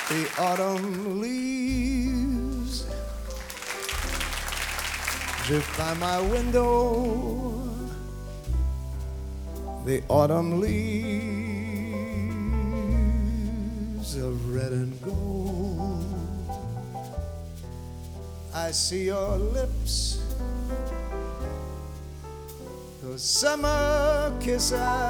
The autumn leaves drift by my window. The autumn leaves of red and gold. I see your lips, those summer kisses